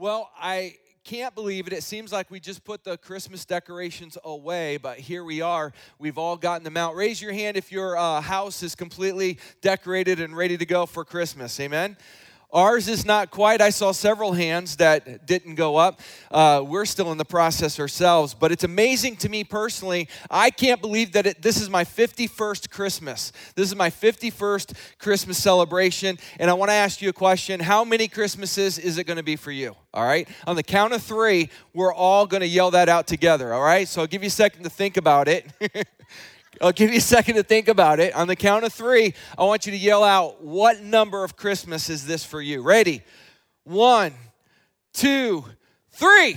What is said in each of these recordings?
Well, I can't believe it. It seems like we just put the Christmas decorations away, but here we are. We've all gotten them out. Raise your hand if your house is completely decorated and ready to go for Christmas. Amen? Ours is not quite. I saw several hands that didn't go up. We're still in the process ourselves, but it's amazing to me personally. I can't believe that this is my 51st Christmas. This is my 51st Christmas celebration, and I want to ask you a question. How many Christmases is it going to be for you? All right? On the count of 3, we're all going to yell that out together, all right? So I'll give you a second to think about it. I'll give you a second to think about it. On the count of 3, I want you to yell out, what number of Christmas is this for you? Ready? 1, 2, 3.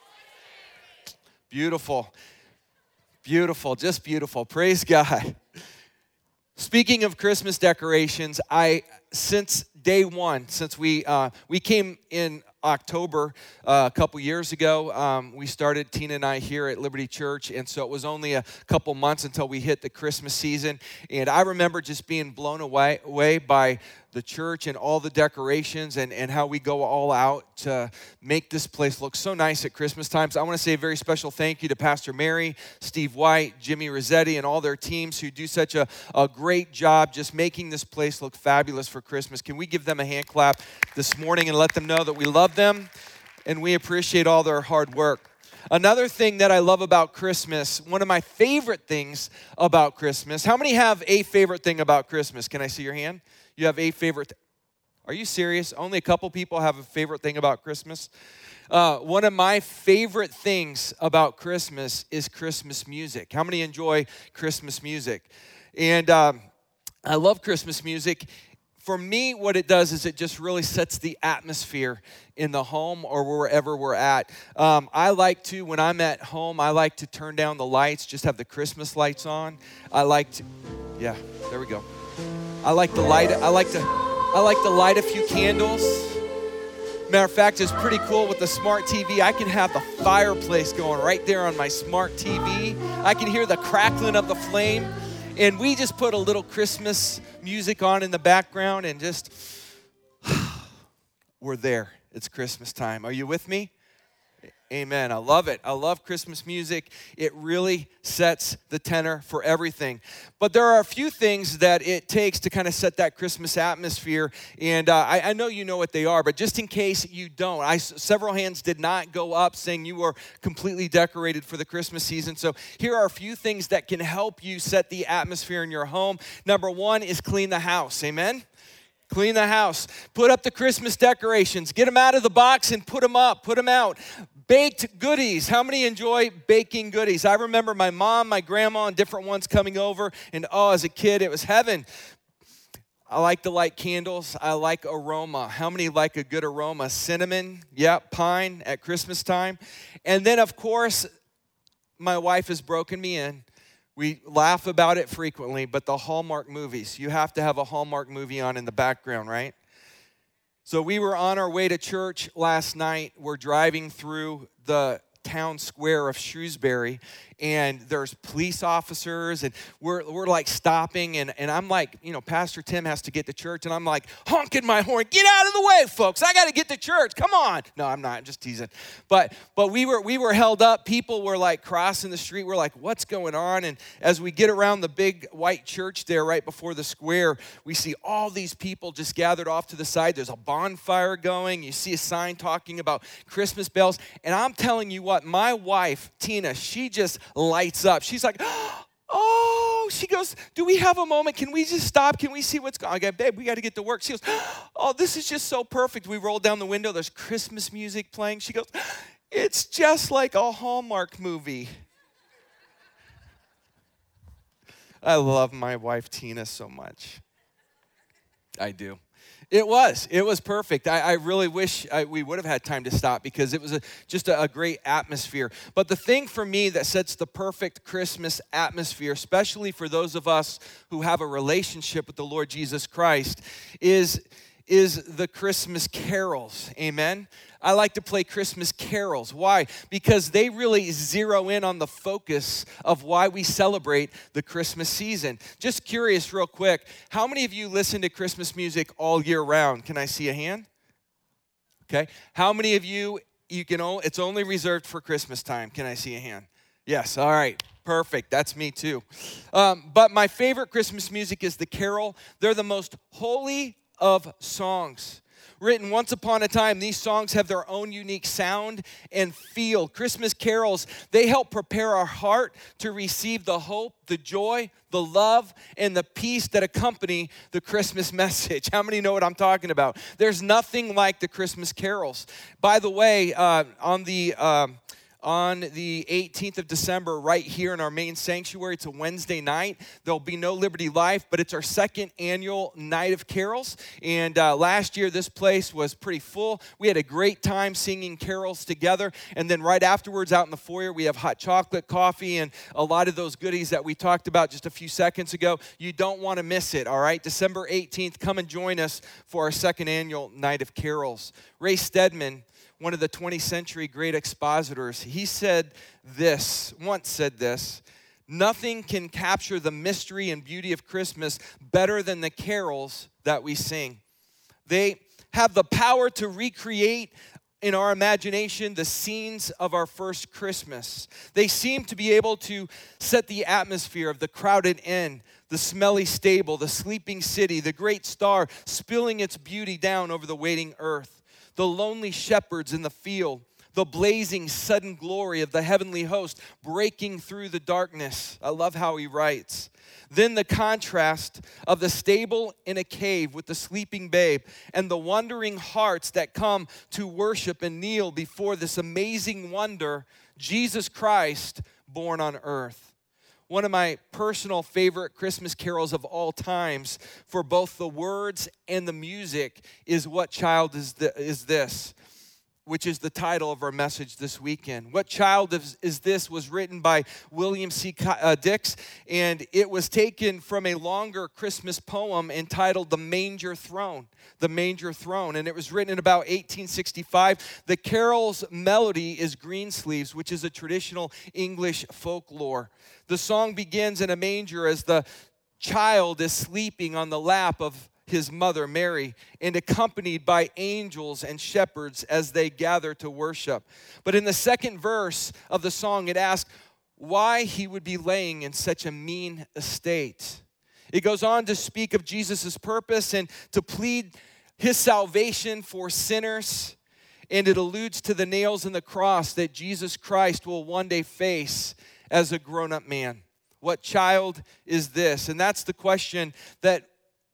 Beautiful. Beautiful. Just beautiful. Praise God. Speaking of Christmas decorations, since day one, since we came in October a couple years ago, we started, Tina and I, here at Liberty Church, and so it was only a couple months until we hit the Christmas season, and I remember just being blown away by the church and all the decorations and how we go all out to make this place look so nice at Christmas times. I want to say a very special thank you to Pastor Mary, Steve White, Jimmy Rossetti, and all their teams who do such a great job just making this place look fabulous for Christmas. Can we give them a hand clap this morning and let them know that we love them and we appreciate all their hard work? Another thing that I love about Christmas, one of my favorite things about Christmas. How many have a favorite thing about Christmas? Can I see your hand? You have a favorite. Are you serious? Only a couple people have a favorite thing about Christmas. One of my favorite things about Christmas is Christmas music. How many enjoy Christmas music? And I love Christmas music. For me, what it does is it just really sets the atmosphere in the home or wherever we're at. I like to, when I'm at home, I like to turn down the lights, just have the Christmas lights on. Yeah, there we go. I like to light a few candles. Matter of fact, it's pretty cool with the smart TV. I can have the fireplace going right there on my smart TV. I can hear the crackling of the flame. And we just put a little Christmas music on in the background and just, we're there. It's Christmas time. Are you with me? Amen. I love it. I love Christmas music. It really sets the tenor for everything. But there are a few things that it takes to kind of set that Christmas atmosphere. And I know you know what they are, but just in case you don't, several hands did not go up saying you were completely decorated for the Christmas season. So here are a few things that can help you set the atmosphere in your home. Number 1 is clean the house. Amen. Clean the house. Put up the Christmas decorations. Get them out of the box and put them up. Put them out. Baked goodies. How many enjoy baking goodies? I remember my mom, my grandma, and different ones coming over. And as a kid, it was heaven. I like to light candles. I like aroma. How many like a good aroma? Cinnamon, pine at Christmas time. And then, of course, my wife has broken me in. We laugh about it frequently, but the Hallmark movies. You have to have a Hallmark movie on in the background, right? So we were on our way to church last night. We're driving through the town square of Shrewsbury, and there's police officers, and we're like stopping, and I'm like, Pastor Tim has to get to church, and I'm like honking my horn, get out of the way, folks, I got to get to church, come on. No, I'm not, I'm just teasing. But we were held up. People were like crossing the street. We're like, what's going on? And as we get around the big white church there right before the square, we see all these people just gathered off to the side. There's a bonfire going. You see a sign talking about Christmas bells, and I'm telling you what, my wife, Tina, she just lights up. She's like, she goes, do we have a moment? Can we just stop? Can we see what's going on? I go, babe, we got to get to work. She goes, this is just so perfect. We roll down the window. There's Christmas music playing. She goes, it's just like a Hallmark movie. I love my wife, Tina, so much. I do. It was perfect. I really wish we would have had time to stop because it was just a great atmosphere. But the thing for me that sets the perfect Christmas atmosphere, especially for those of us who have a relationship with the Lord Jesus Christ, is the Christmas carols. Amen? I like to play Christmas carols. Why? Because they really zero in on the focus of why we celebrate the Christmas season. Just curious real quick, how many of you listen to Christmas music all year round? Can I see a hand? Okay? How many of you it's only reserved for Christmas time? Can I see a hand? Yes, all right. Perfect. That's me too. But my favorite Christmas music is the carol. They're the most holy of songs. Written once upon a time, these songs have their own unique sound and feel. Christmas carols, they help prepare our heart to receive the hope, the joy, the love, and the peace that accompany the Christmas message. How many know what I'm talking about? There's nothing like the Christmas carols. By the way, on the 18th of December, right here in our main sanctuary, it's a Wednesday night. There'll be no Liberty Life, but it's our second annual Night of Carols. And last year, this place was pretty full. We had a great time singing carols together. And then right afterwards, out in the foyer, we have hot chocolate, coffee, and a lot of those goodies that we talked about just a few seconds ago. You don't want to miss it, all right? December 18th, come and join us for our second annual Night of Carols. Ray Stedman, one of the 20th century great expositors, he once said this, nothing can capture the mystery and beauty of Christmas better than the carols that we sing. They have the power to recreate in our imagination the scenes of our first Christmas. They seem to be able to set the atmosphere of the crowded inn, the smelly stable, the sleeping city, the great star spilling its beauty down over the waiting earth, the lonely shepherds in the field, the blazing sudden glory of the heavenly host breaking through the darkness. I love how he writes. Then the contrast of the stable in a cave with the sleeping babe and the wondering hearts that come to worship and kneel before this amazing wonder, Jesus Christ born on earth. One of my personal favorite Christmas carols of all times for both the words and the music is What Child Is This?, which is the title of our message this weekend. What Child Is This was written by William C. Dix, and it was taken from a longer Christmas poem entitled The Manger Throne. The Manger Throne, and it was written in about 1865. The carol's melody is Greensleeves, which is a traditional English folklore. The song begins in a manger as the child is sleeping on the lap of his mother, Mary, and accompanied by angels and shepherds as they gather to worship. But in the second verse of the song, it asks why he would be laying in such a mean estate. It goes on to speak of Jesus' purpose and to plead his salvation for sinners, and it alludes to the nails in the cross that Jesus Christ will one day face as a grown-up man. What child is this? And that's the question that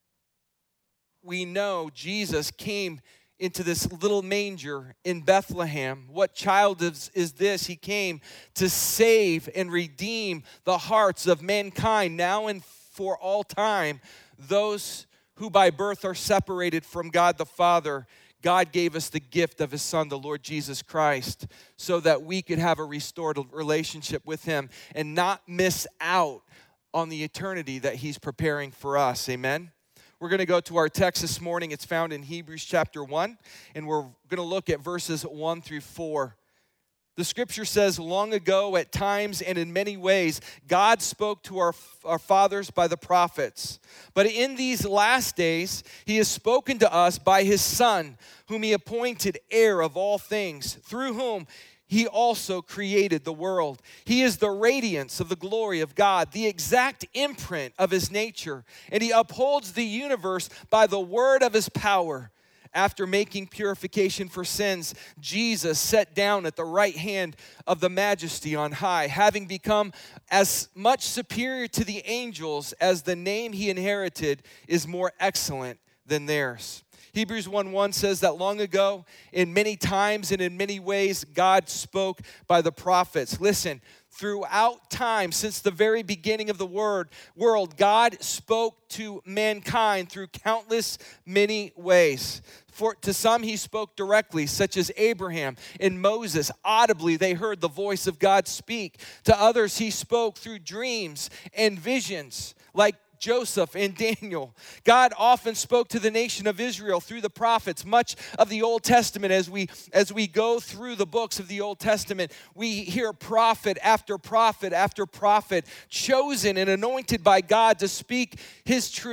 we know Jesus came into this little manger in Bethlehem. What child is this? He came to save and redeem the hearts of mankind now and for all time. Those who by birth are separated from God the Father, God gave us the gift of his Son, the Lord Jesus Christ, so that we could have a restored relationship with him and not miss out on the eternity that he's preparing for us. Amen? We're going to go to our text this morning. It's found in Hebrews chapter 1, and we're going to look at verses 1 through 4. The scripture says, long ago, at times and in many ways, God spoke to our fathers by the prophets. But in these last days, he has spoken to us by his Son, whom he appointed heir of all things, through whom he also created the world. He is the radiance of the glory of God, the exact imprint of his nature, and he upholds the universe by the word of his power. After making purification for sins, Jesus sat down at the right hand of the Majesty on high, having become as much superior to the angels as the name he inherited is more excellent than theirs. Hebrews 1:1 says that long ago, in many times and in many ways, God spoke by the prophets. Listen, throughout time, since the very beginning of the world, God spoke to mankind through countless many ways. To some, he spoke directly, such as Abraham and Moses. Audibly, they heard the voice of God speak. To others, he spoke through dreams and visions, like Joseph and Daniel. God often spoke to the nation of Israel through the prophets. Much of the Old Testament, as we go through the books of the Old Testament, we hear prophet after prophet after prophet chosen and anointed by God to speak his truths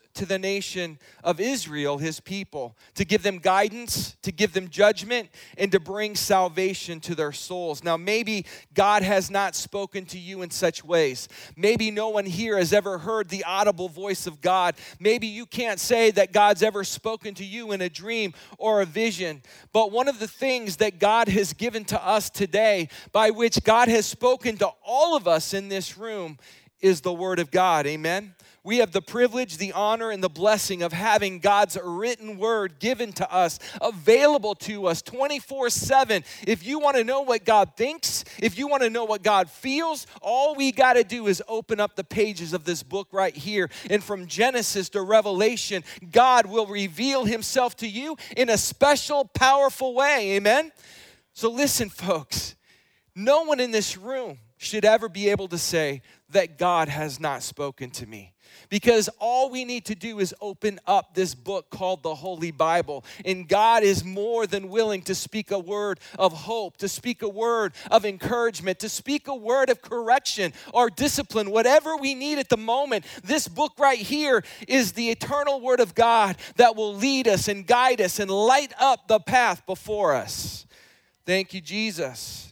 to the nation of Israel, his people, to give them guidance, to give them judgment, and to bring salvation to their souls. Now, maybe God has not spoken to you in such ways. Maybe no one here has ever heard the audible voice of God. Maybe you can't say that God's ever spoken to you in a dream or a vision. But one of the things that God has given to us today, by which God has spoken to all of us in this room, is the Word of God. Amen? We have the privilege, the honor, and the blessing of having God's written word given to us, available to us 24/7. If you want to know what God thinks, if you want to know what God feels, all we got to do is open up the pages of this book right here. And from Genesis to Revelation, God will reveal himself to you in a special, powerful way. Amen? So listen, folks, no one in this room should ever be able to say that God has not spoken to me. Because all we need to do is open up this book called the Holy Bible. And God is more than willing to speak a word of hope, to speak a word of encouragement, to speak a word of correction or discipline, whatever we need at the moment. This book right here is the eternal word of God that will lead us and guide us and light up the path before us. Thank you, Jesus.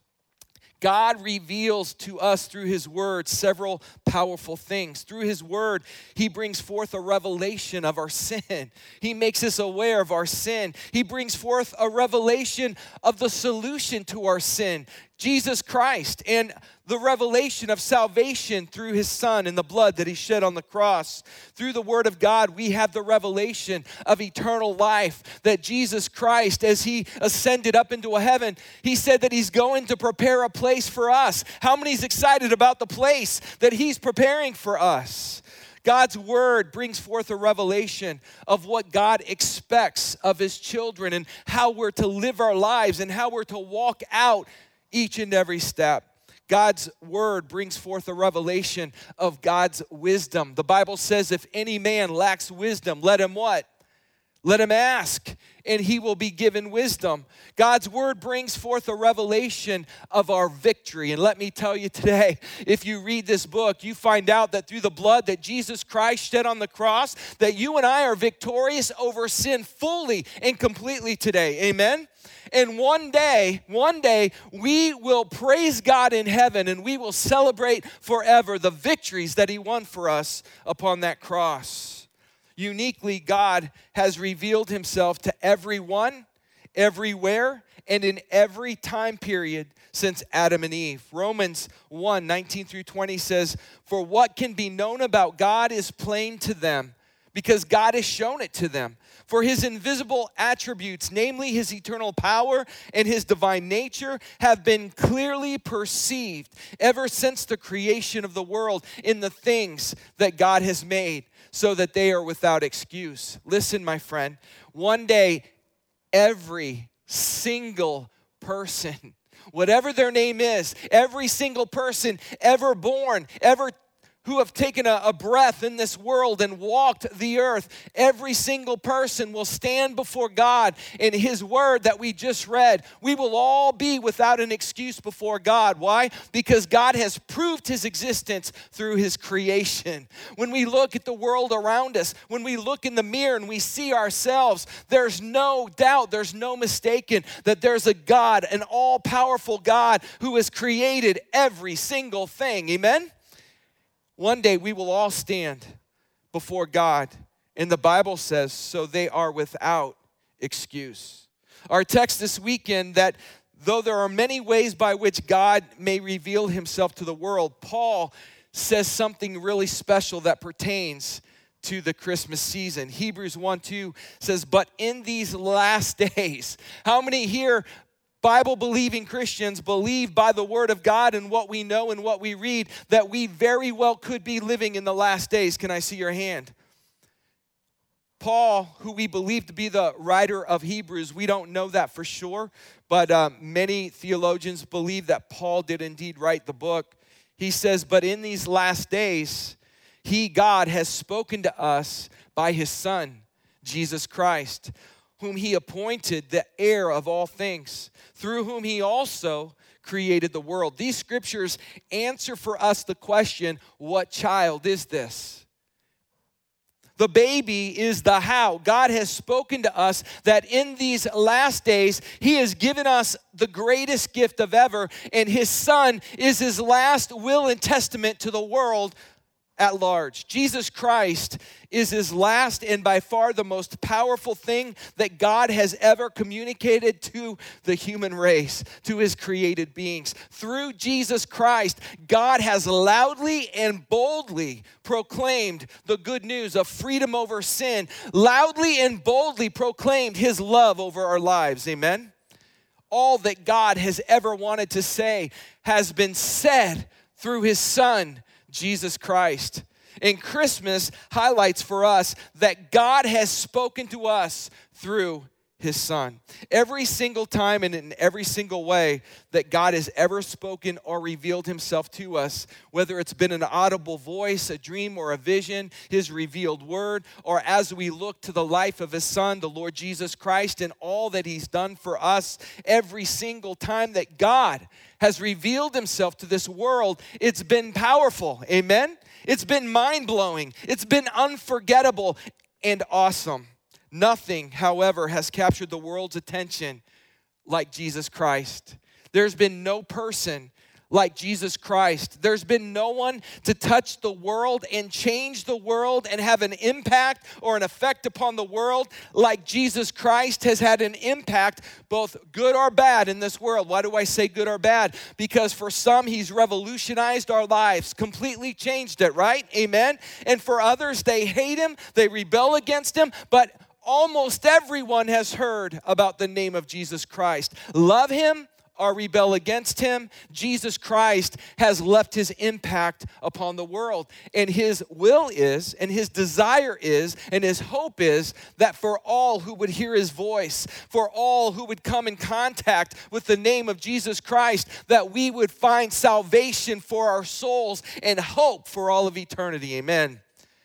God reveals to us through his word several powerful things. Through his word, he brings forth a revelation of our sin. He makes us aware of our sin. He brings forth a revelation of the solution to our sin, Jesus Christ, and the revelation of salvation through his Son and the blood that he shed on the cross. Through the word of God, we have the revelation of eternal life, that Jesus Christ, as he ascended up into heaven, he said that he's going to prepare a place for us. How many is excited about the place that he's preparing for us? God's word brings forth a revelation of what God expects of his children and how we're to live our lives and how we're to walk out each and every step. God's word brings forth a revelation of God's wisdom. The Bible says, if any man lacks wisdom, let him what? Let him ask, and he will be given wisdom. God's word brings forth a revelation of our victory. And let me tell you today, if you read this book, you find out that through the blood that Jesus Christ shed on the cross, that you and I are victorious over sin fully and completely today. Amen? And one day, we will praise God in heaven and we will celebrate forever the victories that he won for us upon that cross. Uniquely, God has revealed himself to everyone, everywhere, and in every time period since Adam and Eve. Romans 1:19-20 says, "For what can be known about God is plain to them, because God has shown it to them. For his invisible attributes, namely his eternal power and his divine nature, have been clearly perceived ever since the creation of the world in the things that God has made, so that they are without excuse." Listen, my friend, one day every single person, whatever their name is, every single person ever born, ever who have taken a breath in this world and walked the earth, every single person will stand before God in his word that we just read. We will all be without an excuse before God. Why? Because God has proved his existence through his creation. When we look at the world around us, when we look in the mirror and we see ourselves, there's no doubt, there's no mistaking that there's a God, an all-powerful God who has created every single thing. Amen? One day we will all stand before God, and the Bible says, so they are without excuse. Our text this weekend, that though there are many ways by which God may reveal himself to the world, Paul says something really special that pertains to the Christmas season. Hebrews 1:2 says, "But in these last days," how many here Bible-believing Christians believe by the word of God and what we know and what we read that we very well could be living in the last days? Can I see your hand? Paul, who we believe to be the writer of Hebrews, we don't know that for sure, but many theologians believe that Paul did indeed write the book. He says, "But in these last days, he, God, has spoken to us by his Son, Jesus Christ, whom he appointed the heir of all things, through whom he also created the world." These scriptures answer for us the question, what child is this? The baby is the how. God has spoken to us that in these last days, he has given us the greatest gift of ever, and his son is his last will and testament to the world at large. Jesus Christ is his last and by far the most powerful thing that God has ever communicated to the human race, to his created beings. Through Jesus Christ, God has loudly and boldly proclaimed the good news of freedom over sin, loudly and boldly proclaimed his love over our lives. Amen? All that God has ever wanted to say has been said through his son, Jesus Christ. And Christmas highlights for us that God has spoken to us through his son. Every single time and in every single way that God has ever spoken or revealed himself to us, whether it's been an audible voice, a dream, or a vision, his revealed word, or as we look to the life of his son, the Lord Jesus Christ, and all that he's done for us, every single time that God has revealed himself to this world, it's been powerful. Amen? It's been mind-blowing. It's been unforgettable and awesome. Nothing, however, has captured the world's attention like Jesus Christ. There's been no person like Jesus Christ. There's been no one to touch the world and change the world and have an impact or an effect upon the world like Jesus Christ has had an impact, both good or bad, in this world. Why do I say good or bad? Because for some, he's revolutionized our lives, completely changed it, right? Amen? And for others, they hate him, they rebel against him, but almost everyone has heard about the name of Jesus Christ. Love him or rebel against him, Jesus Christ has left his impact upon the world. And his will is, and his desire is, and his hope is that for all who would hear his voice, for all who would come in contact with the name of Jesus Christ, that we would find salvation for our souls and hope for all of eternity. Amen.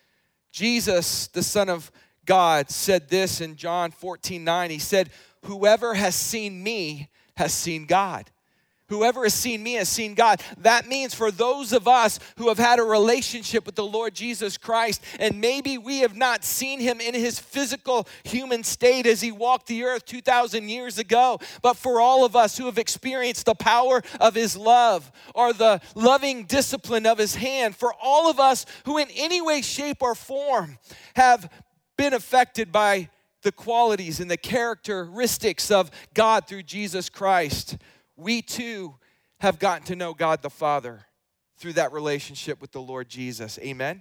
Jesus, the Son of God, said this in John 14:9. He said, "Whoever has seen me has seen God." Whoever has seen me has seen God. That means for those of us who have had a relationship with the Lord Jesus Christ, and maybe we have not seen him in his physical human state as he walked the earth 2,000 years ago, but for all of us who have experienced the power of his love or the loving discipline of his hand, for all of us who in any way, shape, or form have been affected by the qualities and the characteristics of God through Jesus Christ, we too have gotten to know God the Father through that relationship with the Lord Jesus. Amen?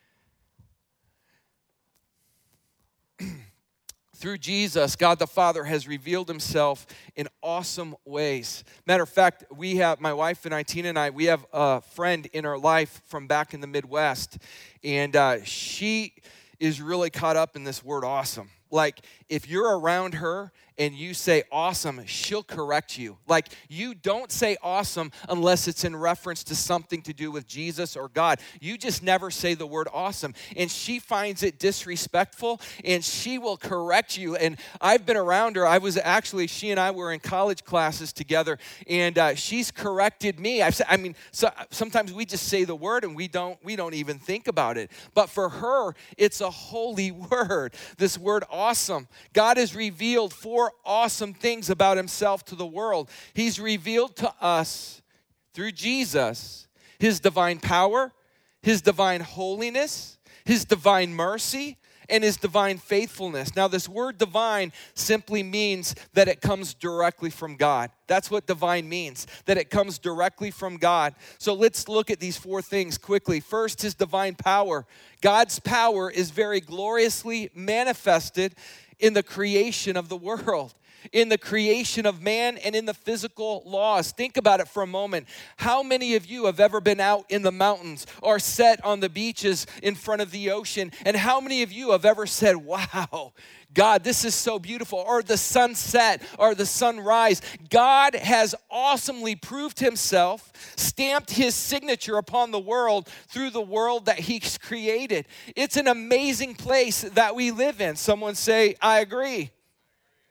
Through Jesus, God the Father has revealed himself in awesome ways. Matter of fact, we have, my wife and I, Tina and I, we have a friend in our life from back in the Midwest, and she is really caught up in this word awesome. Like, if you're around her and you say awesome, she'll correct you. Like, you don't say awesome unless it's in reference to something to do with Jesus or God. You just never say the word awesome. And she finds it disrespectful, and she will correct you. And I've been around her. She and I were in college classes together, and she's corrected me. Sometimes we just say the word and we don't even think about it. But for her, it's a holy word, this word awesome. God has revealed 4 awesome things about himself to the world. He's revealed to us through Jesus his divine power, his divine holiness, his divine mercy, and his divine faithfulness. Now, this word divine simply means that it comes directly from God. That's what divine means, that it comes directly from God. So let's look at these 4 things quickly. First, his divine power. God's power is very gloriously manifested in the creation of the world, in the creation of man, and in the physical laws. Think about it for a moment. How many of you have ever been out in the mountains or sat on the beaches in front of the ocean? And how many of you have ever said, wow, God, this is so beautiful, or the sunset or the sunrise? God has awesomely proved himself, stamped his signature upon the world through the world that he's created. It's an amazing place that we live in. Someone say, I agree.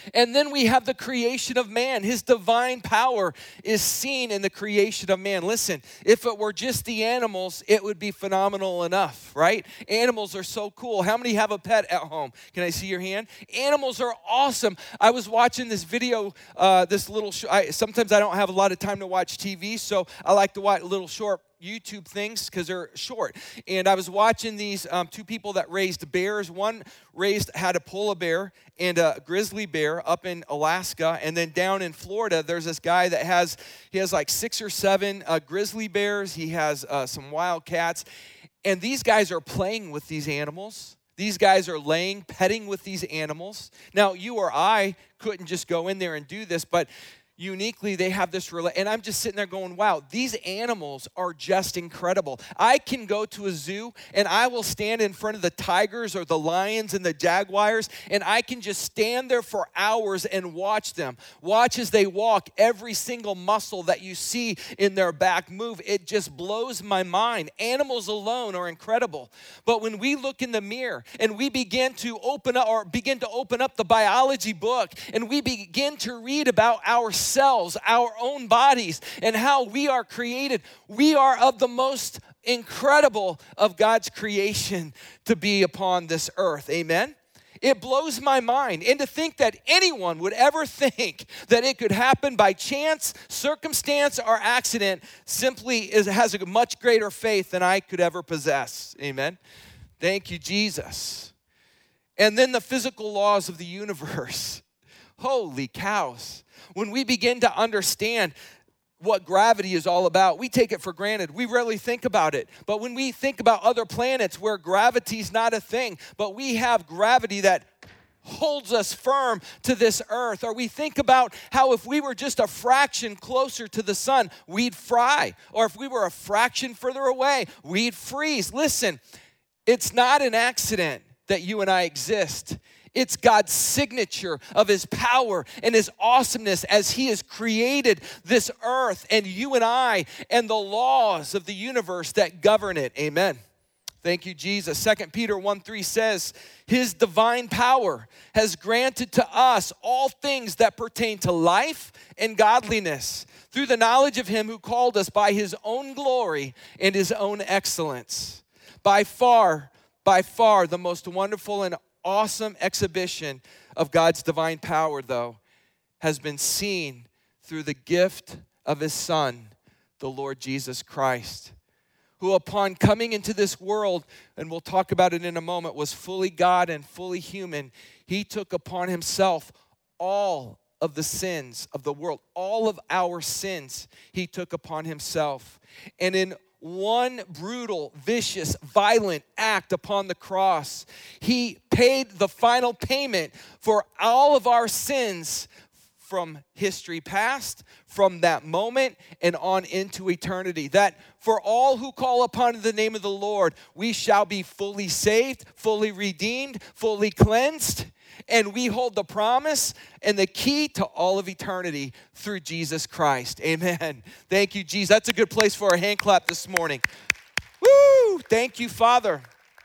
And then we have the creation of man. His divine power is seen in the creation of man. Listen, if it were just the animals, it would be phenomenal enough, right? Animals are so cool. How many have a pet at home? Can I see your hand? Animals are awesome. I was watching this video, this little show. Sometimes I don't have a lot of time to watch TV, so I like to watch little short YouTube things because they're short. And I was watching these two people that raised bears. One had a polar bear and a grizzly bear up in Alaska. And then down in Florida, there's this guy that has like 6 or 7 grizzly bears. He has some wild cats. And these guys are playing with these animals. These guys are petting with these animals. Now, you or I couldn't just go in there and do this, but uniquely, they have this and I'm just sitting there going, wow, these animals are just incredible. I can go to a zoo and I will stand in front of the tigers or the lions and the jaguars, and I can just stand there for hours and watch them. Watch as they walk, every single muscle that you see in their back move. It just blows my mind. Animals alone are incredible. But when we look in the mirror and we begin to open up the biology book and we begin to read about ourselves, our own bodies, and how we are created, we are of the most incredible of God's creation to be upon this earth. Amen? It blows my mind. And to think that anyone would ever think that it could happen by chance, circumstance, or accident simply has a much greater faith than I could ever possess. Amen? Thank you, Jesus. And then the physical laws of the universe. Holy cows. When we begin to understand what gravity is all about, we take it for granted. We rarely think about it. But when we think about other planets where gravity's not a thing, but we have gravity that holds us firm to this earth, or we think about how if we were just a fraction closer to the sun, we'd fry, or if we were a fraction further away, we'd freeze. Listen, it's not an accident that you and I exist. It's God's signature of his power and his awesomeness as he has created this earth and you and I and the laws of the universe that govern it. Amen. Thank you, Jesus. 2 Peter 1:3 says, his divine power has granted to us all things that pertain to life and godliness through the knowledge of him who called us by his own glory and his own excellence. By far, the most wonderful and awesome exhibition of God's divine power, though, has been seen through the gift of his Son, the Lord Jesus Christ, who upon coming into this world, and we'll talk about it in a moment, was fully God and fully human. He took upon himself all of the sins of the world, all of our sins he took upon himself. And in one brutal, vicious, violent act upon the cross, he paid the final payment for all of our sins from history past, from that moment and on into eternity. That for all who call upon the name of the Lord, we shall be fully saved, fully redeemed, fully cleansed. And we hold the promise and the key to all of eternity through Jesus Christ. Amen. Thank you, Jesus. That's a good place for a hand clap this morning. Woo! Thank you, Father.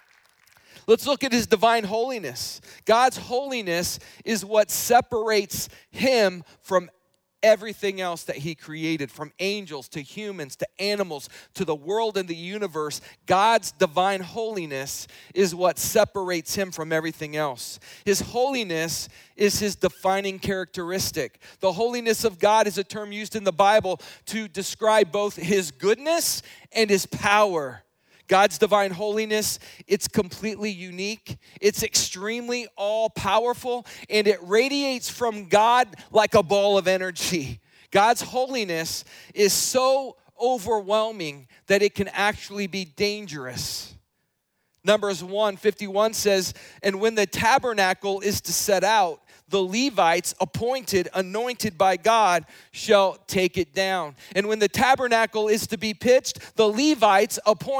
Let's look at his divine holiness. God's holiness is what separates him from everything else that he created, from angels to humans to animals to the world and the universe. God's divine holiness is what separates him from everything else. His holiness is his defining characteristic. The holiness of God is a term used in the Bible to describe both his goodness and his power. God's divine holiness, it's completely unique. It's extremely all-powerful, and it radiates from God like a ball of energy. God's holiness is so overwhelming that it can actually be dangerous. Numbers 1:51 says, and when the tabernacle is to set out, the Levites anointed by God, shall take it down. And when the tabernacle is to be pitched, the Levites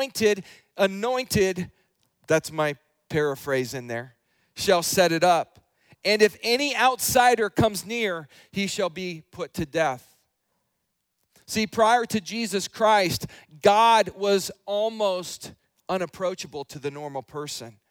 anointed, that's my paraphrase in there, shall set it up. And if any outsider comes near, he shall be put to death. See, prior to Jesus Christ, God was almost unapproachable to the normal person.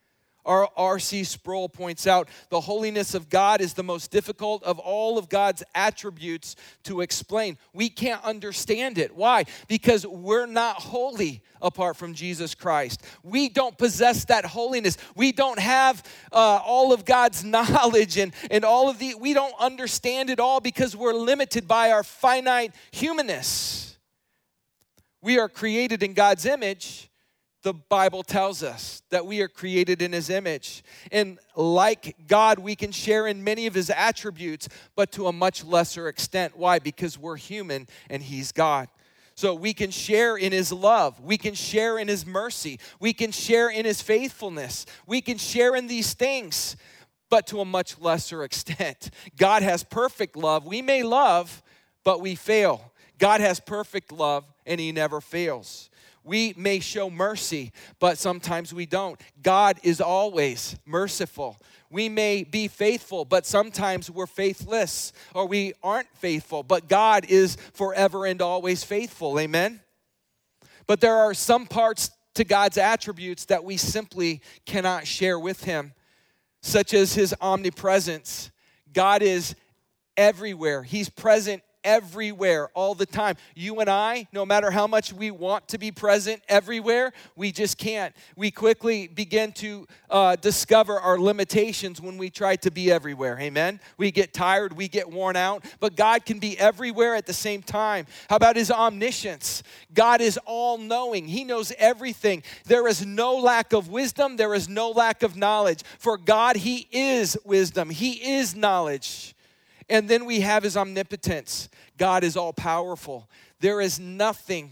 R.C. Sproul points out, the holiness of God is the most difficult of all of God's attributes to explain. We can't understand it. Why? Because we're not holy apart from Jesus Christ. We don't possess that holiness. We don't have all of God's knowledge and we don't understand it all because we're limited by our finite humanness. We are created in God's image. The Bible tells us that we are created in His image. And like God, we can share in many of His attributes, but to a much lesser extent. Why? Because we're human and He's God. So we can share in His love. We can share in His mercy. We can share in His faithfulness. We can share in these things, but to a much lesser extent. God has perfect love. We may love, but we fail. God has perfect love, and He never fails. We may show mercy, but sometimes we don't. God is always merciful. We may be faithful, but sometimes we're faithless, or we aren't faithful. But God is forever and always faithful. Amen? But there are some parts to God's attributes that we simply cannot share with Him, such as His omnipresence. God is everywhere. He's present everywhere, all the time. You and I, no matter how much we want to be present everywhere, we just can't. We quickly begin to discover our limitations when we try to be everywhere. Amen? We get tired, we get worn out, but God can be everywhere at the same time. How about His omniscience? God is all-knowing. He knows everything. There is no lack of wisdom. There is no lack of knowledge. For God, He is wisdom. He is knowledge. And then we have His omnipotence. God is all-powerful. There is nothing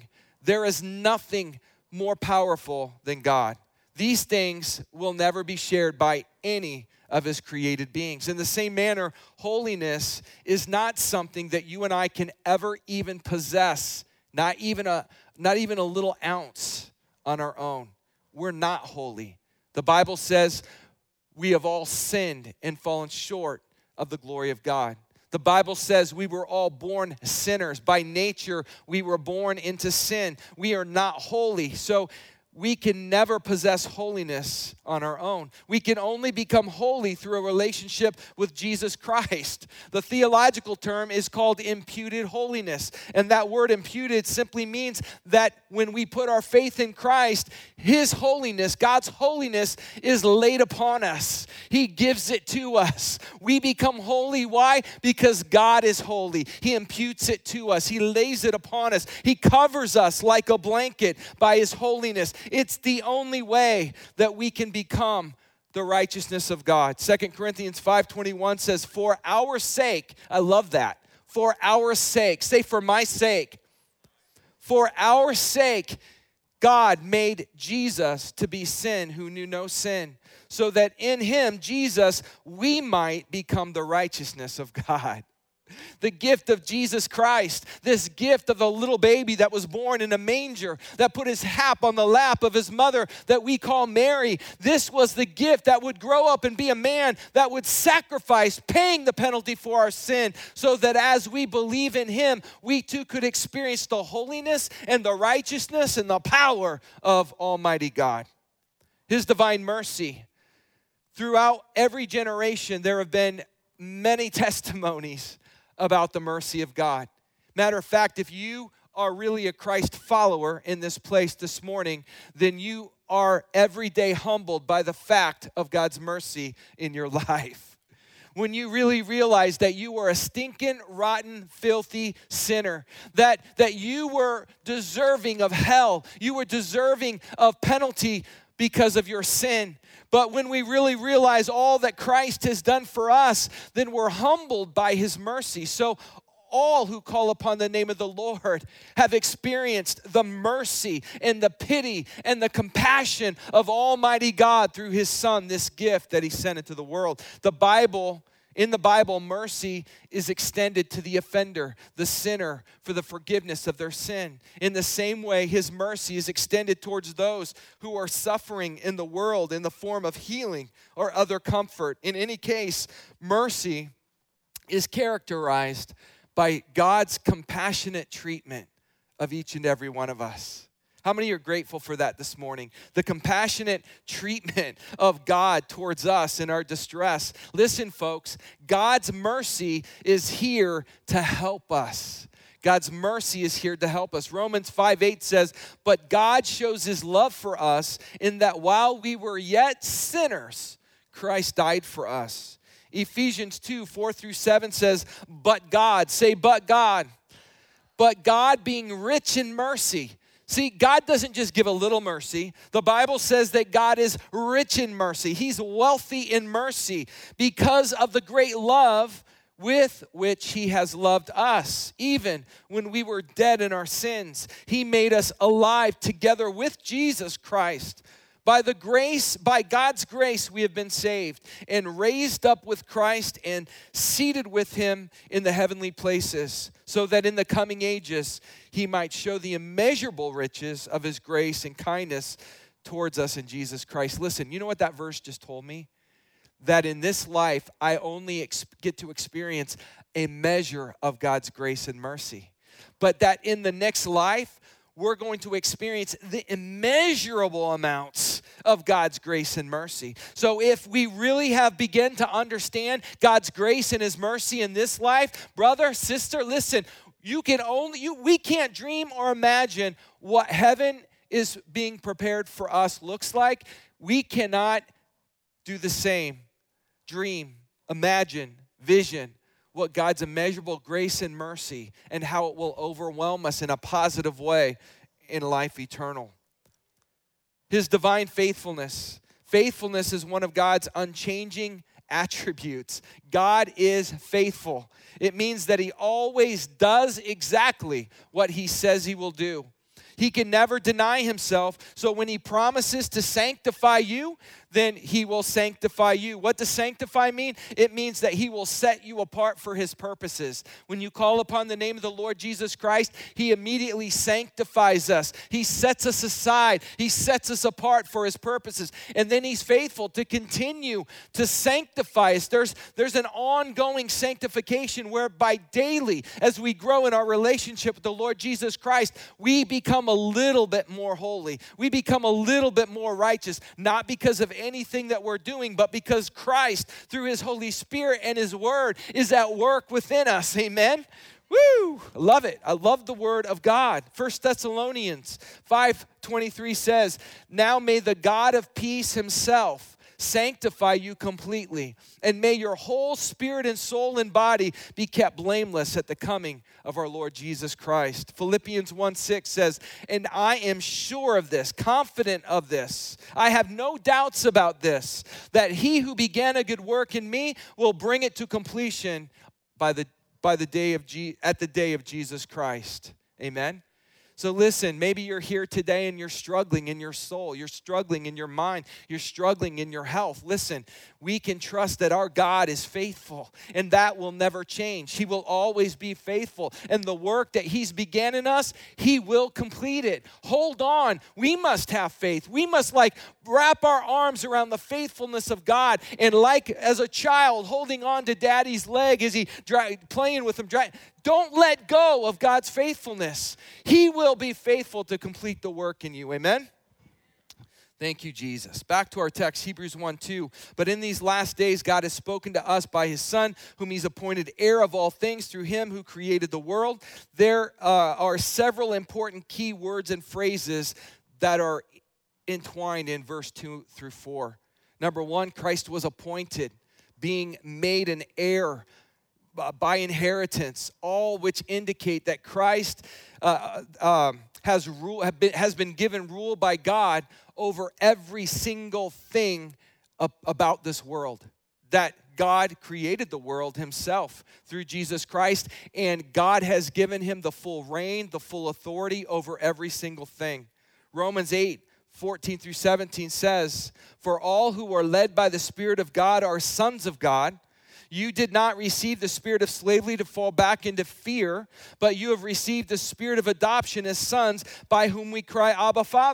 more powerful than God. These things will never be shared by any of His created beings. In the same manner, holiness is not something that you and I can ever even possess, not even a little ounce on our own. We're not holy. The Bible says we have all sinned and fallen short of the glory of God. The Bible says we were all born sinners. By nature, we were born into sin. We are not holy. So we can never possess holiness on our own. We can only become holy through a relationship with Jesus Christ. The theological term is called imputed holiness. And that word imputed simply means that when we put our faith in Christ, His holiness, God's holiness, is laid upon us. He gives it to us. We become holy. Why? Because God is holy. He imputes it to us. He lays it upon us. He covers us like a blanket by His holiness. It's the only way that we can become the righteousness of God. 2 Corinthians 5:21 says, for our sake, I love that, for our sake, say for my sake, for our sake, God made Jesus to be sin who knew no sin, so that in Him, Jesus, we might become the righteousness of God. The gift of Jesus Christ, this gift of a little baby that was born in a manger, that put his hap on the lap of his mother that we call Mary. This was the gift that would grow up and be a man that would sacrifice, paying the penalty for our sin, so that as we believe in Him, we too could experience the holiness and the righteousness and the power of Almighty God. His divine mercy. Throughout every generation, there have been many testimonies about the mercy of God. Matter of fact, if you are really a Christ follower in this place this morning, then you are every day humbled by the fact of God's mercy in your life. When you really realize that you were a stinking, rotten, filthy sinner, that you were deserving of hell, you were deserving of penalty because of your sin. But when we really realize all that Christ has done for us, then we're humbled by His mercy. So all who call upon the name of the Lord have experienced the mercy and the pity and the compassion of Almighty God through His Son, this gift that He sent into the world. In the Bible, mercy is extended to the offender, the sinner, for the forgiveness of their sin. In the same way, His mercy is extended towards those who are suffering in the world in the form of healing or other comfort. In any case, mercy is characterized by God's compassionate treatment of each and every one of us. How many are grateful for that this morning? The compassionate treatment of God towards us in our distress. Listen, folks, God's mercy is here to help us. God's mercy is here to help us. Romans 5:8 says, "But God shows his love for us in that while we were yet sinners, Christ died for us." Ephesians 2:4-7 says, "But God," say, "But God." But God being rich in mercy. See, God doesn't just give a little mercy. The Bible says that God is rich in mercy. He's wealthy in mercy because of the great love with which he has loved us. Even when we were dead in our sins, he made us alive together with Jesus Christ. By God's grace, we have been saved and raised up with Christ and seated with him in the heavenly places, so that in the coming ages he might show the immeasurable riches of his grace and kindness towards us in Jesus Christ. Listen, you know what that verse just told me? That in this life, I only get to experience a measure of God's grace and mercy. But that in the next life, we're going to experience the immeasurable amounts of God's grace and mercy. So if we really have begun to understand God's grace and his mercy in this life, brother, sister, listen, we can't dream or imagine what heaven is being prepared for us looks like. We cannot do the same. Dream, imagine, vision what God's immeasurable grace and mercy and how it will overwhelm us in a positive way in life eternal. His divine faithfulness. Faithfulness is one of God's unchanging attributes. God is faithful. It means that he always does exactly what he says he will do. He can never deny himself. So when he promises to sanctify you, then he will sanctify you. What does sanctify mean? It means that he will set you apart for his purposes. When you call upon the name of the Lord Jesus Christ, he immediately sanctifies us. He sets us aside. He sets us apart for his purposes. And then he's faithful to continue to sanctify us. There's an ongoing sanctification whereby daily, as we grow in our relationship with the Lord Jesus Christ, we become a little bit more holy. We become a little bit more righteous, not because of anything that we're doing, but because Christ, through his Holy Spirit and his word, is at work within us. Amen? Woo! I love it. I love the word of God. 1 Thessalonians 5:23 says, "Now may the God of peace himself sanctify you completely, and may your whole spirit and soul and body be kept blameless at the coming of our Lord Jesus Christ." Philippians 1:6 says, "And I am sure of this, confident of this. I have no doubts about this, that he who began a good work in me will bring it to completion at the day of Jesus Christ." Amen. So listen, maybe you're here today and you're struggling in your soul. You're struggling in your mind. You're struggling in your health. Listen, we can trust that our God is faithful, and that will never change. He will always be faithful. And the work that he's began in us, he will complete it. Hold on. We must have faith. We must wrap our arms around the faithfulness of God. And as a child holding on to daddy's leg as he playing with him, don't let go of God's faithfulness. He will be faithful to complete the work in you. Amen? Thank you, Jesus. Back to our text, Hebrews 1:2. "But in these last days, God has spoken to us by his Son, whom he's appointed heir of all things through him who created the world." There are several important key words and phrases that are entwined in verse 2-4. Number one, Christ was appointed, being made an heir by inheritance, all which indicate that Christ has been given rule by God over every single thing about this world. That God created the world himself through Jesus Christ, and God has given him the full reign, the full authority over every single thing. Romans 8:14-17 says, "For all who are led by the Spirit of God are sons of God. You did not receive the spirit of slavery to fall back into fear, but you have received the spirit of adoption as sons, by whom we cry, Abba, Father.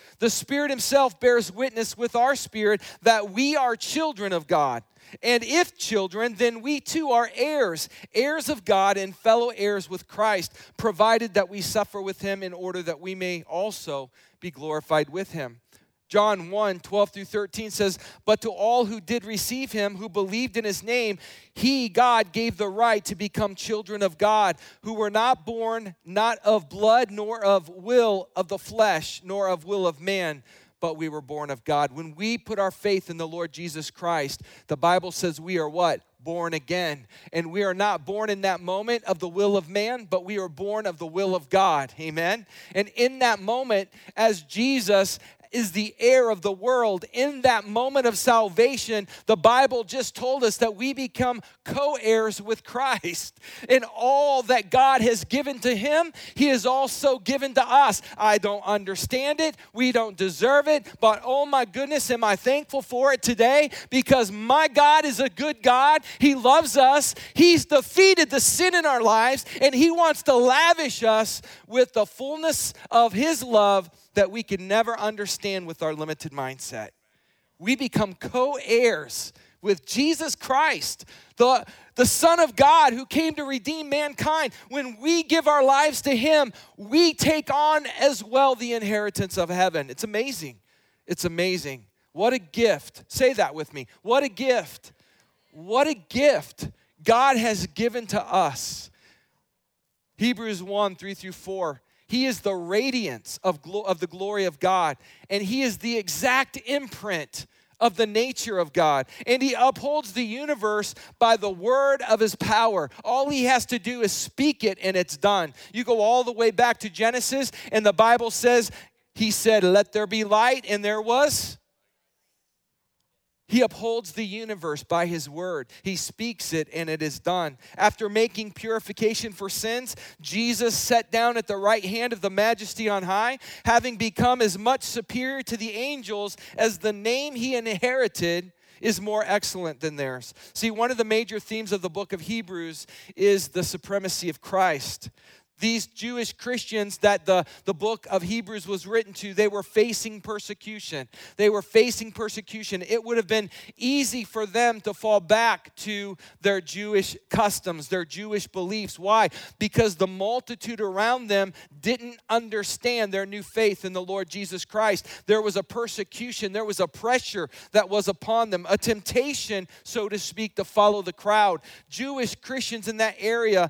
The Spirit himself bears witness with our spirit that we are children of God. And if children, then we too are heirs, heirs of God and fellow heirs with Christ, provided that we suffer with him in order that we may also be glorified with him. John 1:12-13 says, "But to all who did receive him, who believed in his name, he, God, gave the right to become children of God, who were not born, not of blood, nor of will of the flesh, nor of will of man, but we were born of God." When we put our faith in the Lord Jesus Christ, the Bible says we are what? Born again. And we are not born in that moment of the will of man, but we are born of the will of God. Amen? And in that moment, as Jesus is the heir of the world, in that moment of salvation, the Bible just told us that we become co-heirs with Christ. And all that God has given to him, he has also given to us. I don't understand it. We don't deserve it. But oh my goodness, am I thankful for it today? Because my God is a good God. He loves us. He's defeated the sin in our lives. And he wants to lavish us with the fullness of his love that we can never understand with our limited mindset. We become co-heirs with Jesus Christ, the Son of God who came to redeem mankind. When we give our lives to him, we take on as well the inheritance of heaven. It's amazing. It's amazing. What a gift. Say that with me. What a gift. What a gift God has given to us. Hebrews 1:3-4. He is the radiance of the glory of God, and he is the exact imprint of the nature of God. And he upholds the universe by the word of his power. All he has to do is speak it, and it's done. You go all the way back to Genesis, and the Bible says, he said, "Let there be light," and there was. He upholds the universe by his word. He speaks it and it is done. After making purification for sins, Jesus sat down at the right hand of the Majesty on high, having become as much superior to the angels as the name he inherited is more excellent than theirs. See, one of the major themes of the book of Hebrews is the supremacy of Christ. These Jewish Christians that the book of Hebrews was written to, they were facing persecution. They were facing persecution. It would have been easy for them to fall back to their Jewish customs, their Jewish beliefs. Why? Because the multitude around them didn't understand their new faith in the Lord Jesus Christ. There was a persecution. There was a pressure that was upon them, a temptation, so to speak, to follow the crowd. Jewish Christians in that area,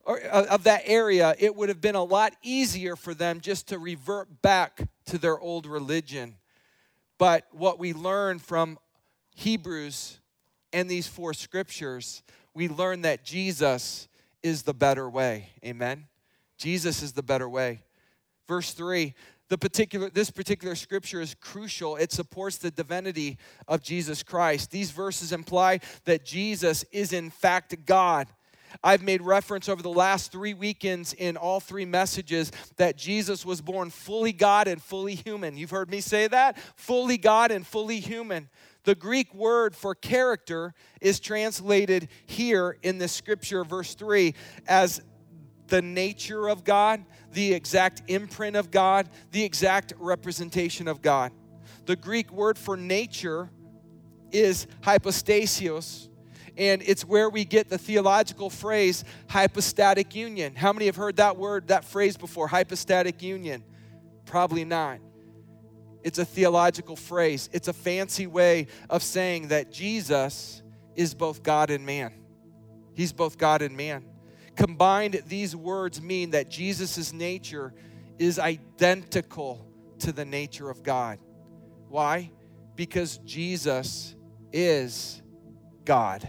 it would have been a lot easier for them just to revert back to their old religion. But what we learn from Hebrews and these four scriptures, we learn that Jesus is the better way. Amen? Jesus is the better way. Verse 3, this particular scripture is crucial. It supports the divinity of Jesus Christ. These verses imply that Jesus is in fact God. I've made reference over the last 3 weekends in all 3 messages that Jesus was born fully God and fully human. You've heard me say that? Fully God and fully human. The Greek word for character is translated here in this scripture, verse 3, as the nature of God, the exact imprint of God, the exact representation of God. The Greek word for nature is hypostasios. And it's where we get the theological phrase hypostatic union. How many have heard that phrase before, hypostatic union? Probably not. It's a theological phrase. It's a fancy way of saying that Jesus is both God and man. He's both God and man. Combined, these words mean that Jesus' nature is identical to the nature of God. Why? Because Jesus is God.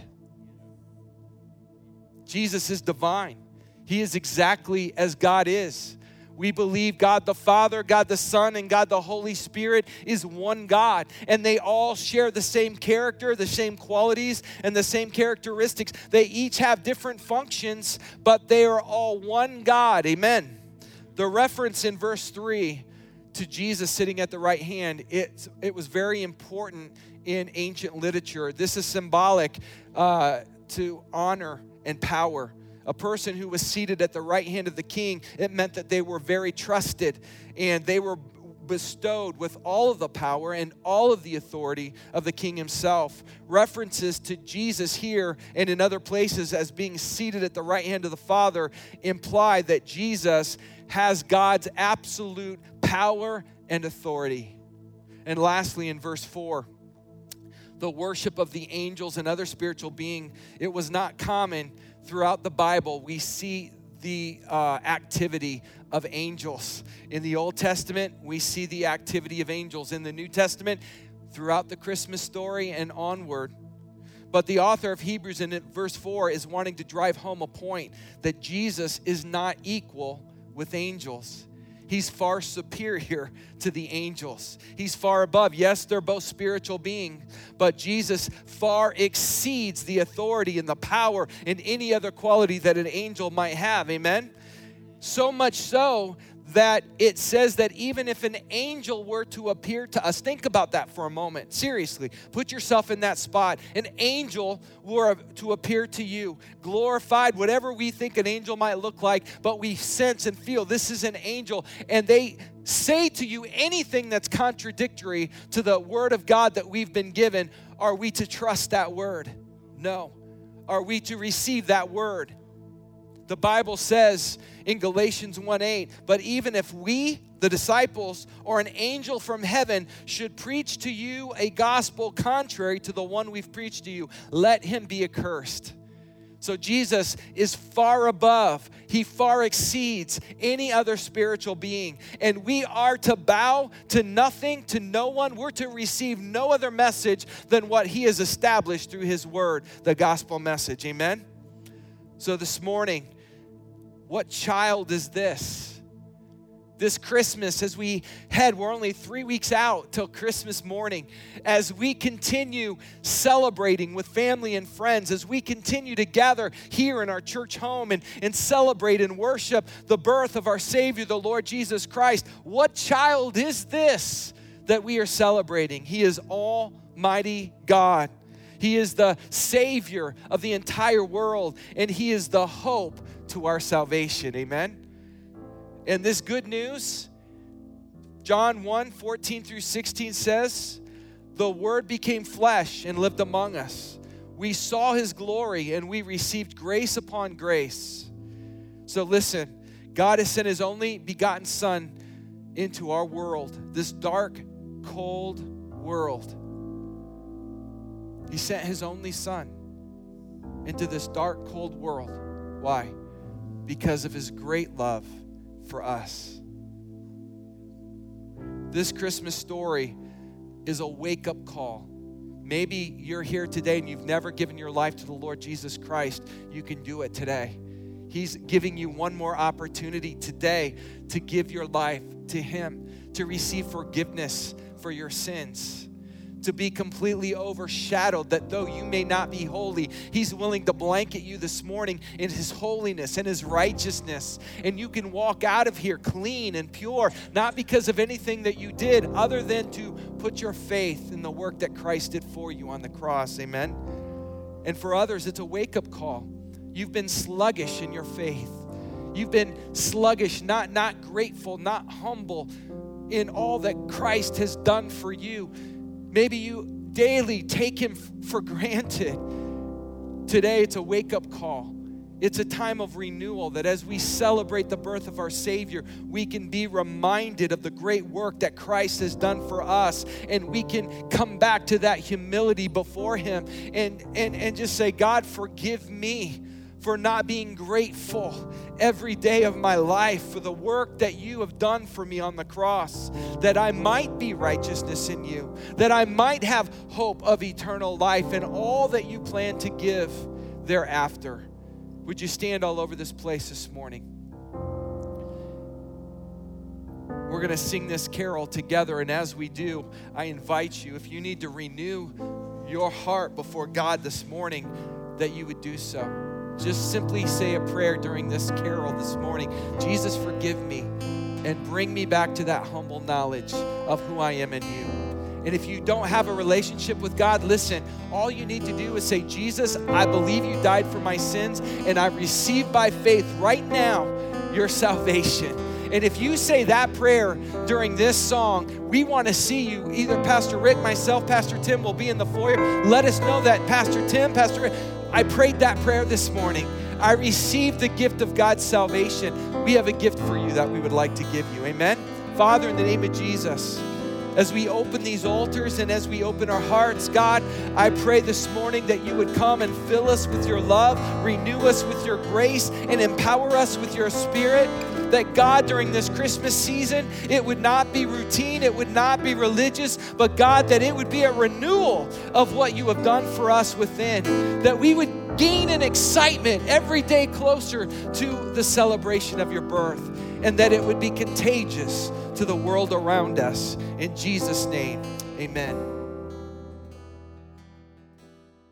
Jesus is divine. He is exactly as God is. We believe God the Father, God the Son, and God the Holy Spirit is one God. And they all share the same character, the same qualities, and the same characteristics. They each have different functions, but they are all one God. Amen. The reference in verse 3 to Jesus sitting at the right hand, it was very important in ancient literature. This is symbolic to honor and power. A person who was seated at the right hand of the king, it meant that they were very trusted and they were bestowed with all of the power and all of the authority of the King himself. References to Jesus here and in other places as being seated at the right hand of the Father imply that Jesus has God's absolute power and authority. And lastly, in verse 4, the worship of the angels and other spiritual beings, it was not common throughout the Bible. We see the activity of angels. In the Old Testament, we see the activity of angels. In the New Testament, throughout the Christmas story and onward. But the author of Hebrews in verse 4 is wanting to drive home a point that Jesus is not equal with angels. He's far superior to the angels. He's far above. Yes, they're both spiritual beings, but Jesus far exceeds the authority and the power and any other quality that an angel might have. Amen? So much so that it says that even if an angel were to appear to us, think about that for a moment. Seriously, put yourself in that spot. An angel were to appear to you, glorified, whatever we think an angel might look like, but we sense and feel this is an angel, and they say to you anything that's contradictory to the word of God that we've been given. Are we to trust that word? No. Are we to receive that word? The Bible says in Galatians 1:8, but even if we, the disciples, or an angel from heaven should preach to you a gospel contrary to the one we've preached to you, let him be accursed. So Jesus is far above. He far exceeds any other spiritual being. And we are to bow to nothing, to no one. We're to receive no other message than what he has established through his word, the gospel message. Amen? So this morning, what child is this? This Christmas, as we head, we're only 3 weeks out till Christmas morning. As we continue celebrating with family and friends, as we continue to gather here in our church home and celebrate and worship the birth of our Savior, the Lord Jesus Christ, what child is this that we are celebrating? He is Almighty God. He is the Savior of the entire world, and he is the hope to our salvation. Amen? And this good news, John 1:14-16 says, the Word became flesh and lived among us. We saw his glory and we received grace upon grace. So listen, God has sent his only begotten Son into our world, this dark, cold world. He sent his only Son into this dark, cold world. Why? Because of his great love for us. This Christmas story is a wake-up call. Maybe you're here today and you've never given your life to the Lord Jesus Christ. You can do it today. He's giving you one more opportunity today to give your life to him, to receive forgiveness for your sins, to be completely overshadowed, that though you may not be holy, he's willing to blanket you this morning in his holiness and his righteousness. And you can walk out of here clean and pure, not because of anything that you did other than to put your faith in the work that Christ did for you on the cross. Amen? And for others, it's a wake-up call. You've been sluggish in your faith. You've been sluggish, not grateful, not humble in all that Christ has done for you. Maybe you daily take him for granted. Today, it's a wake-up call. It's a time of renewal, that as we celebrate the birth of our Savior, we can be reminded of the great work that Christ has done for us, and we can come back to that humility before him and just say, God, forgive me for not being grateful every day of my life for the work that you have done for me on the cross, that I might be righteousness in you, that I might have hope of eternal life and all that you plan to give thereafter. Would you stand all over this place this morning? We're going to sing this carol together, and as we do, I invite you, if you need to renew your heart before God this morning, that you would do so. Just simply say a prayer during this carol this morning. Jesus, forgive me and bring me back to that humble knowledge of who I am in you. And if you don't have a relationship with God, listen, all you need to do is say, Jesus, I believe you died for my sins, and I receive by faith right now your salvation. And if you say that prayer during this song, we want to see you. Either Pastor Rick, myself, Pastor Tim will be in the foyer. Let us know that Pastor Tim, Pastor Rick, I prayed that prayer this morning. I received the gift of God's salvation. We have a gift for you that we would like to give you. Amen? Father, in the name of Jesus, as we open these altars and as we open our hearts, God, I pray this morning that you would come and fill us with your love, renew us with your grace, and empower us with your Spirit. That God, during this Christmas season, it would not be routine, it would not be religious, but God, that it would be a renewal of what you have done for us within. That we would gain an excitement every day closer to the celebration of your birth, and that it would be contagious to the world around us. In Jesus' name, amen.